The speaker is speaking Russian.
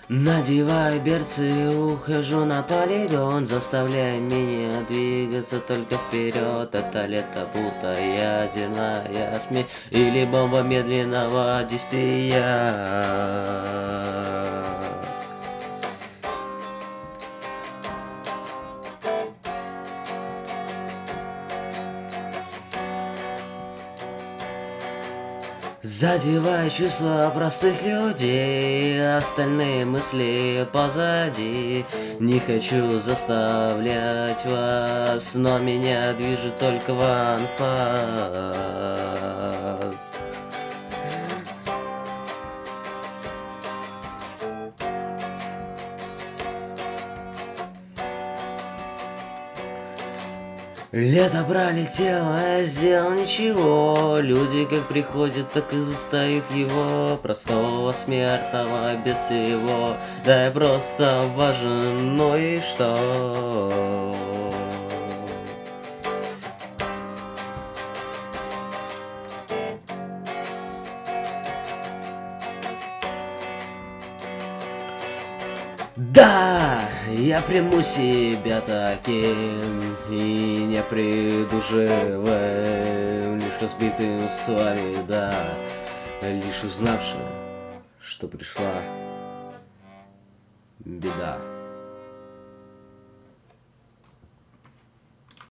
Надеваю берцы, ухожу на полигон, заставляя меня двигаться только вперед. Это лето будто ядерная смесь или бомба медленного действия. Задевая чувства простых людей, остальные мысли позади. Не хочу заставлять вас, но меня движет только ван-фаз. Лето пролетело, я сделал ничего. Люди как приходят, так и застают его. Простого смертного без всего. Да я просто важен, ну и что? Да, я приму себя таким и не приду живым, лишь разбитым с вами, да, лишь узнавшим, что пришла беда.